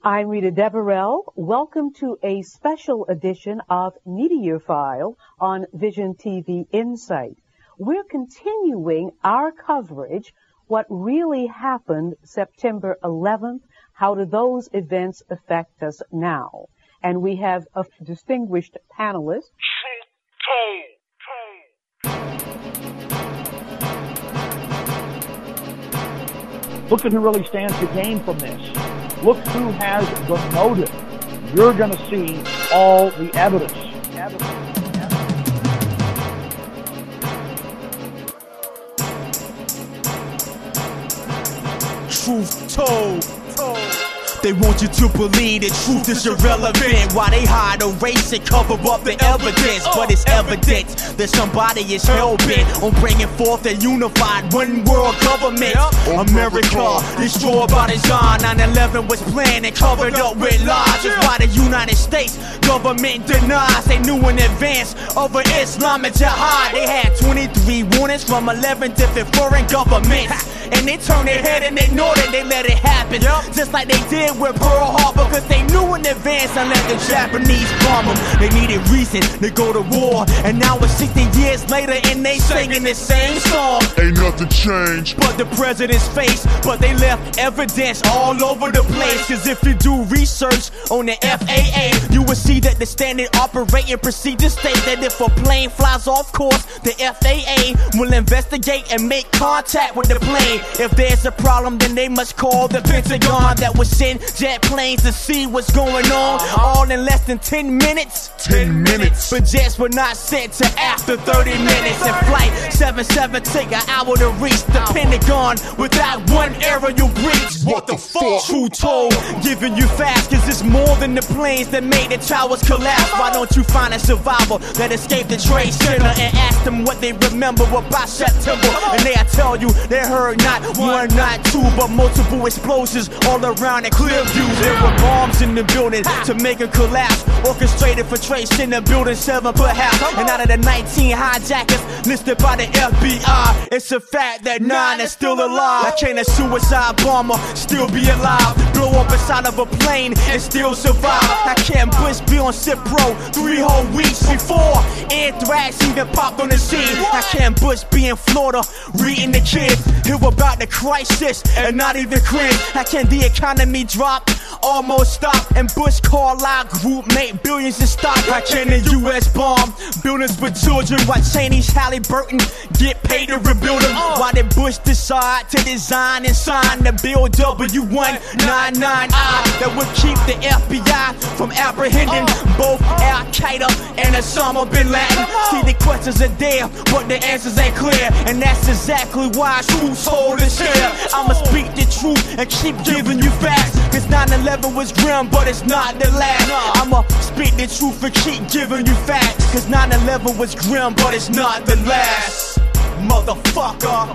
I'm Rita Deverell. Welcome to a special edition of Media File on Vision TV Insight. We're continuing our coverage, what really happened September 11th, how do those events affect us now? And we have a distinguished panelist. Look at who really stands to gain from this. Look who has the motive. You're going to see all the evidence. Truth told. They want you to believe the truth is irrelevant. While they hide, erase and cover up the evidence. But it's evidence that somebody is hell-bent on bringing forth a unified one-world government. America destroyed by design. 9/11 was planned and covered up with lies. That's why the United States government denies they knew in advance over Islamic Jihad. They had 23 warnings from 11 different foreign governments. And they turned their head and ignored it, they let it happen. Just like they did with Pearl Harbor, cause they knew in advance unless the Japanese bomb them. They needed reason to go to war. And now it's 16 years later and they singing the same song. Ain't nothing changed but the president's face. But they left evidence all over the place. Cause if you do research on the FAA, you will see that the standard operating procedures state that if a plane flies off course, the FAA will investigate and make contact with the plane. If there's a problem, then they must call the Pentagon that would send jet planes to see what's going on. All in less than 10 minutes. 10 minutes. But jets were not sent to after 30 minutes. And flight 77 take an hour to reach the Pentagon without one error you breach. What the fuck? True told, giving you facts, cause it's more than the planes that made the towers collapse. Why don't you find a survivor that escaped the Trade Center and ask them what they remember about September? And they'll tell you they heard not one, not two, but multiple explosions all around and clear views. There were bombs in the building to make it collapse, orchestrated for Trade Center Building 7 perhaps. And out of the 19 hijackers listed by the FBI, it's a fact that 9 is still alive. How can a suicide bomber still be alive? Blow up inside of a plane and still survive. How can Bush be on Cipro 3 whole weeks before anthrax even popped on the scene? How can Bush be in Florida reading the kids hear about the crisis and not even cringe? How can the economy drop, almost stop, and Bush Carlyle Group make billions in stock? How can the U.S. bomb buildings with children while Chinese Halliburton get paid to rebuild them? Why did Bush decide to design and sign the Bill W-199I that would keep the FBI from apprehending both Al-Qaeda and Osama bin Laden? See, the questions are there, but the answers ain't clear, and that's exactly why Truth Told is here. I'ma speak the truth and keep giving you facts, cause 9/11 was grim, but it's not the last. I'ma speak the truth and keep giving you facts, cause 9/11 was grim, but it's not the last. Motherfucker.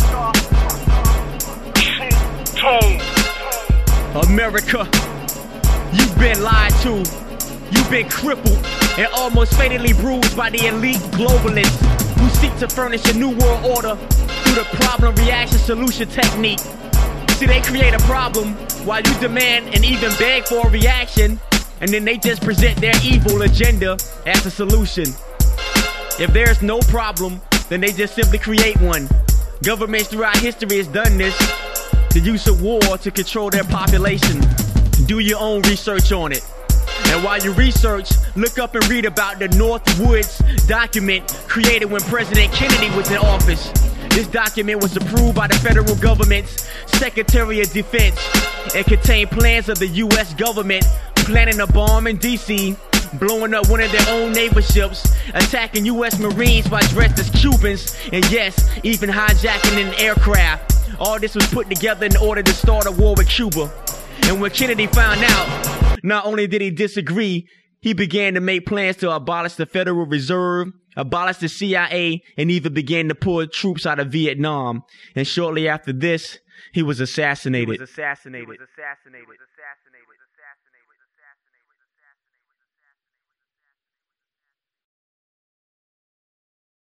America, you've been lied to. You've been crippled and almost fatally bruised by the elite globalists who seek to furnish a new world order through the problem reaction solution technique. See, they create a problem while you demand and even beg for a reaction, and then they just present their evil agenda as a solution. If there's no problem, then they just simply create one. Governments throughout history has done this, the use of war to control their population. Do your own research on it. And while you research, look up and read about the Northwoods document created when President Kennedy was in office. This document was approved by the federal government's Secretary of Defense and contained plans of the U.S. government planning a bomb in D.C., blowing up one of their own naval ships, attacking U.S. Marines while dressed as Cubans, and yes, even hijacking an aircraft. All this was put together in order to start a war with Cuba. And when Kennedy found out, not only did he disagree, he began to make plans to abolish the Federal Reserve, abolish the CIA, and even began to pull troops out of Vietnam. And shortly after this, he was assassinated.